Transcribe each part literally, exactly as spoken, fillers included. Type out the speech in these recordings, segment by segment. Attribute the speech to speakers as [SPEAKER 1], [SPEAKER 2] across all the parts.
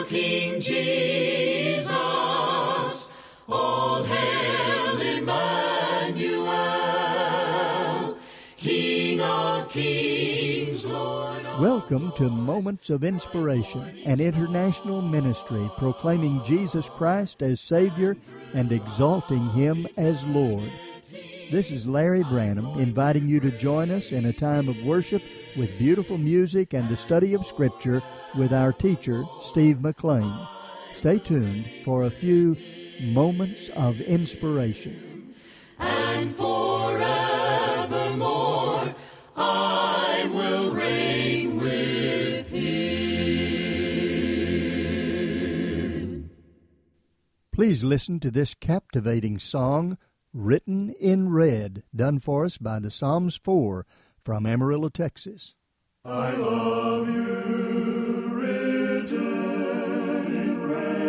[SPEAKER 1] King Jesus. All hail Emmanuel, King of kings, Lord of
[SPEAKER 2] Welcome to Moments of Inspiration, an international ministry proclaiming Jesus Christ as Savior and exalting Him as Lord. This is Larry Branham inviting you to join us in a time of worship with beautiful music and the study of Scripture with our teacher, Steve McLean. Stay tuned for a few moments of inspiration.
[SPEAKER 1] And forevermore I will reign with Him.
[SPEAKER 2] Please listen to this captivating song, Written in Red, done for us by the Psalms four from Amarillo, Texas.
[SPEAKER 3] I love you, written in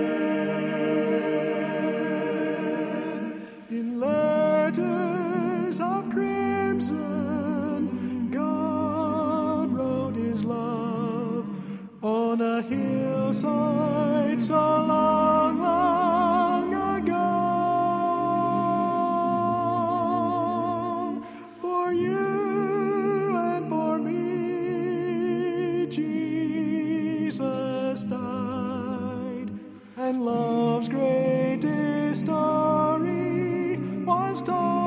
[SPEAKER 3] red, in letters of crimson. God wrote His love on a hillside so long, long ago. For you and for me, Jesus died, and love's greatest story was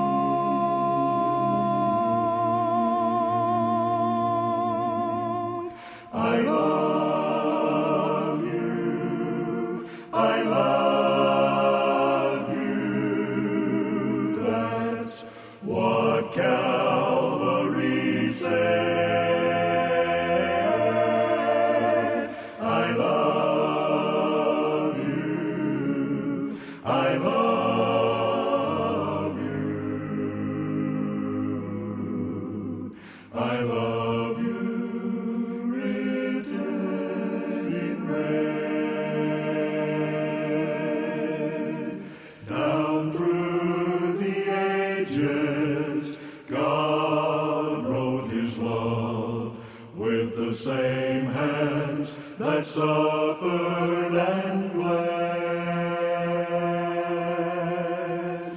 [SPEAKER 3] told. I love you, I love you, that's what Calvary said. I love you, I love you, I love you, written in red. Down through the ages, God wrote His love with the same hands that suffered and bled,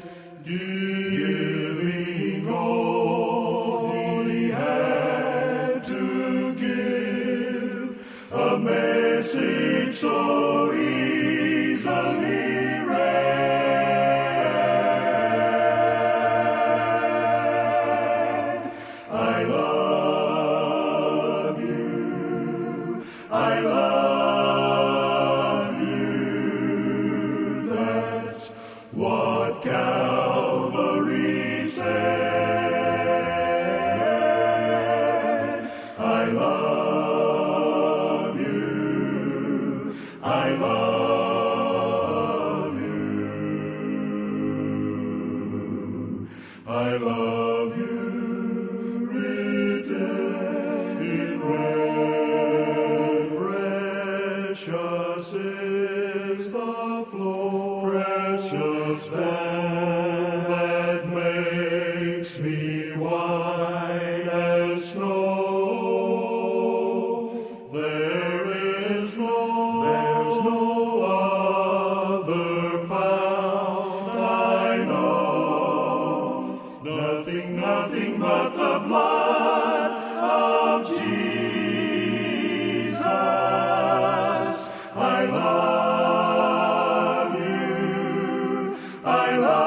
[SPEAKER 3] giving all He had to give, a message so easily read. I love you, I love you, that's what Calvary said. I love you, I love you, I love you, written in red. Precious is the flow, precious that makes me white as snow. There is no, there's no other found, I know. Nothing, nothing but the blood of Jesus. I love you, I love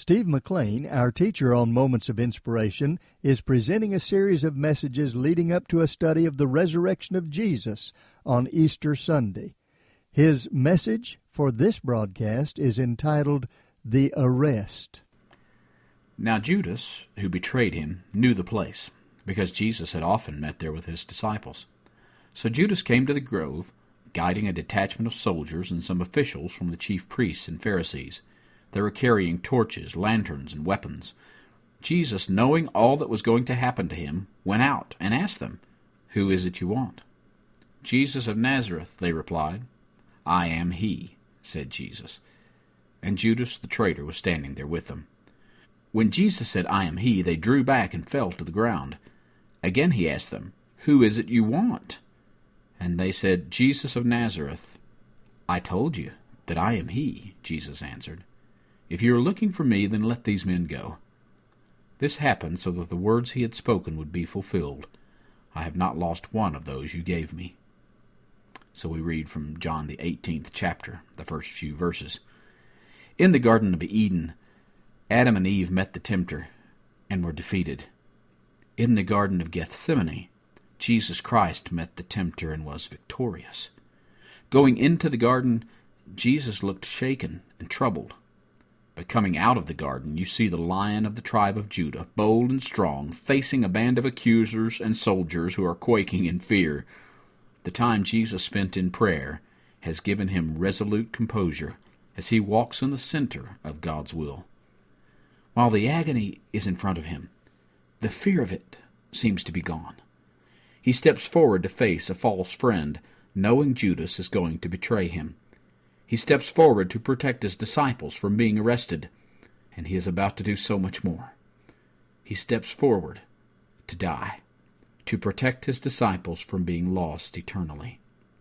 [SPEAKER 2] Steve McLean, our teacher on Moments of Inspiration, is presenting a series of messages leading up to a study of the resurrection of Jesus on Easter Sunday. His message for this broadcast is entitled, The Arrest.
[SPEAKER 4] Now Judas, who betrayed him, knew the place, because Jesus had often met there with his disciples. So Judas came to the grove, guiding a detachment of soldiers and some officials from the chief priests and Pharisees. They were carrying torches, lanterns, and weapons. Jesus, knowing all that was going to happen to him, went out and asked them, "Who is it you want?" "Jesus of Nazareth," they replied. "I am he," said Jesus. And Judas the traitor was standing there with them. When Jesus said, "I am he," they drew back and fell to the ground. Again he asked them, "Who is it you want?" And they said, "Jesus of Nazareth." "I told you that I am he," Jesus answered. "If you are looking for me, then let these men go." This happened so that the words he had spoken would be fulfilled. "I have not lost one of those you gave me." So we read from John the eighteenth chapter, the first few verses. In the Garden of Eden, Adam and Eve met the tempter and were defeated. In the Garden of Gethsemane, Jesus Christ met the tempter and was victorious. Going into the garden, Jesus looked shaken and troubled. But coming out of the garden, you see the Lion of the tribe of Judah, bold and strong, facing a band of accusers and soldiers who are quaking in fear. The time Jesus spent in prayer has given him resolute composure as he walks in the center of God's will. While the agony is in front of him, the fear of it seems to be gone. He steps forward to face a false friend, knowing Judas is going to betray him. He steps forward to protect his disciples from being arrested, and he is about to do so much more. He steps forward to die, to protect his disciples from being lost eternally.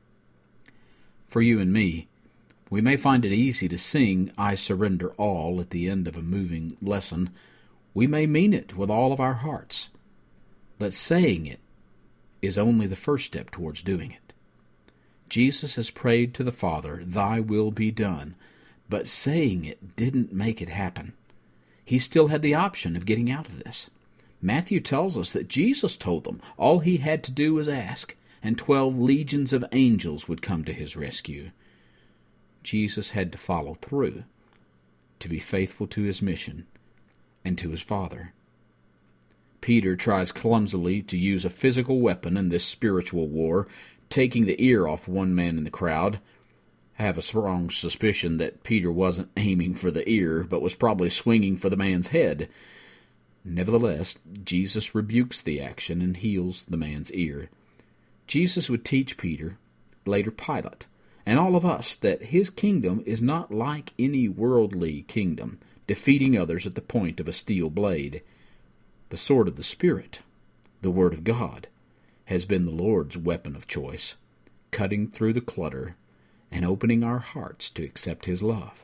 [SPEAKER 4] For you and me, we may find it easy to sing "I Surrender All" at the end of a moving lesson. We may mean it with all of our hearts, but saying it is only the first step towards doing it. Jesus has prayed to the Father, "Thy will be done," but saying it didn't make it happen. He still had the option of getting out of this. Matthew tells us that Jesus told them all he had to do was ask, and twelve legions of angels would come to his rescue. Jesus had to follow through, to be faithful to his mission and to his Father. Peter tries clumsily to use a physical weapon in this spiritual war, taking the ear off one man in the crowd. I have a strong suspicion that Peter wasn't aiming for the ear, but was probably swinging for the man's head. Nevertheless, Jesus rebukes the action and heals the man's ear. Jesus would teach Peter, later Pilate, and all of us that his kingdom is not like any worldly kingdom, defeating others at the point of a steel blade. The sword of the Spirit, the Word of God, has been the Lord's weapon of choice, cutting through the clutter and opening our hearts to accept his love.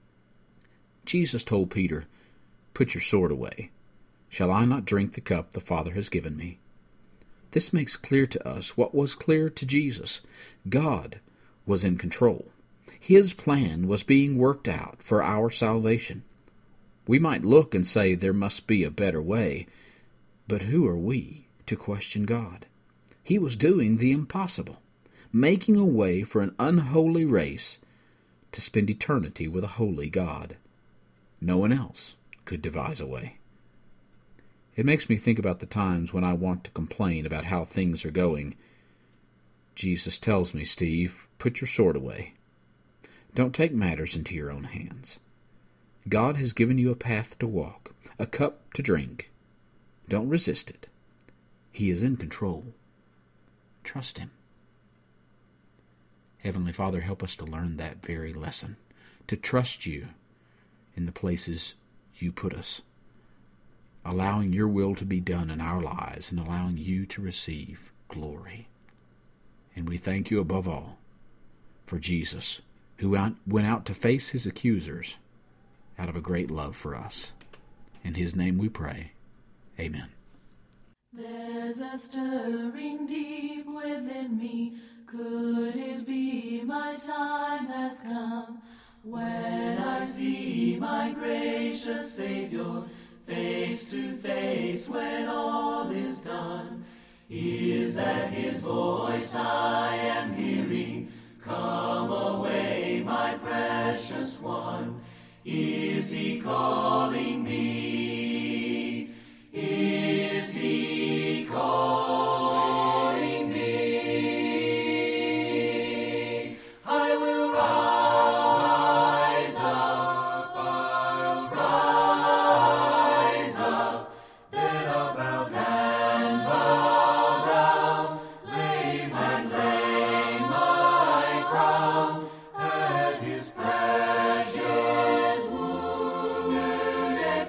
[SPEAKER 4] Jesus told Peter, "Put your sword away. Shall I not drink the cup the Father has given me?" This makes clear to us what was clear to Jesus. God was in control. His plan was being worked out for our salvation. We might look and say there must be a better way, but who are we to question God? He was doing the impossible, making a way for an unholy race to spend eternity with a holy God. No one else could devise a way. It makes me think about the times when I want to complain about how things are going. Jesus tells me, "Steve, put your sword away. Don't take matters into your own hands. God has given you a path to walk, a cup to drink. Don't resist it. He is in control. Trust him." Heavenly Father, help us to learn that very lesson, to trust you in the places you put us, allowing your will to be done in our lives and allowing you to receive glory. And we thank you above all for Jesus, who went out to face his accusers out of a great love for us. In his name we pray. Amen.
[SPEAKER 1] There's a stirring deep within me. Could it be my time has come? When I see my gracious Savior face to face when all is done, is that his voice I am hearing? Come away, my precious one. Is he calling me? Is he calling me? I will rise up, I'll rise up, then I'll bow down, bow down, lay my, lay my crown at his precious wounded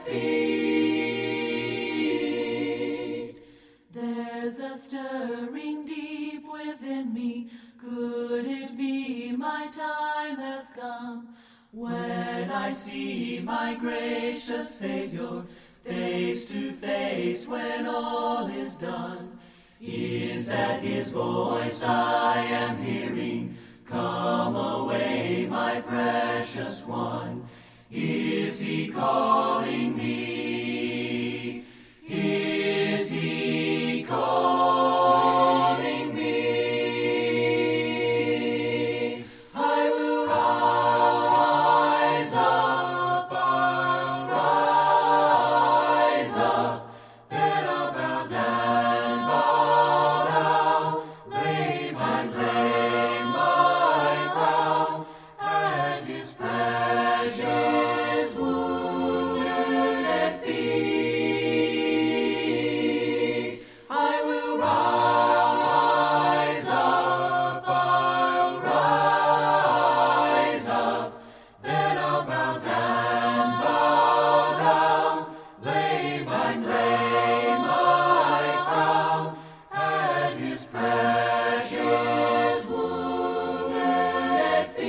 [SPEAKER 1] feet. There's a stirring deep within me. Could it be my time has come? When I see my gracious Savior face to face when all is done, is that his voice I am hearing? Come away, my precious one. Is he calling me? Is he calling me? I will rise up, I'll rise up, then I'll bow down, bow down, lay my, lay my crown at his precious wounded feet. I will rise up, I'll rise up, then I'll bow down, bow down, lay my, lay my crown at his precious wounded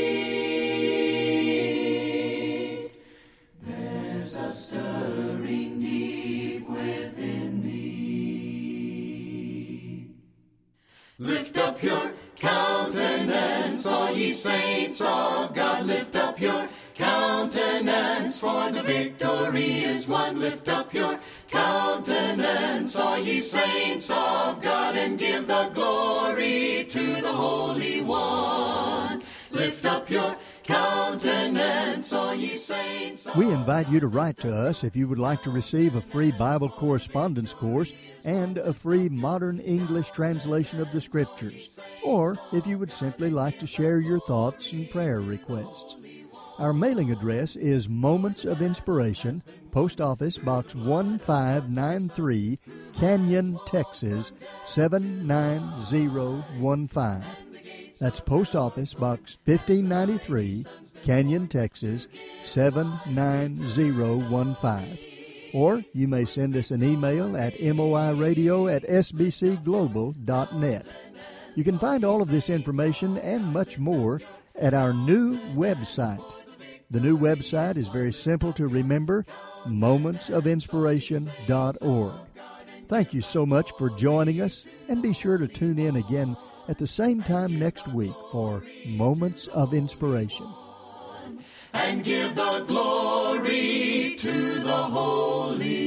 [SPEAKER 1] feet. There's a stirring deep within me. Lift up your countenance, all ye saints of God. Lift up your countenance, for the victory is won. Lift up your countenance, all ye saints of God, and give the glory to the Holy One. Lift up your countenance, all ye saints of
[SPEAKER 2] We invite you to write to us if you would like to receive a free Bible correspondence course and a free modern English translation of the Scriptures, or if you would simply like to share your thoughts and prayer requests. Our mailing address is Moments of Inspiration, Post Office Box one five nine three, Canyon, Texas seven nine zero one five. That's Post Office Box fifteen ninety-three, Canyon, Texas seven nine zero one five. Or you may send us an email at moiradio at s b c global dot net. You can find all of this information and much more at our new website. The new website is very simple to remember, moments of inspiration dot org. Thank you so much for joining us, and be sure to tune in again at the same time next week for Moments of Inspiration.
[SPEAKER 1] and give the glory to the Holy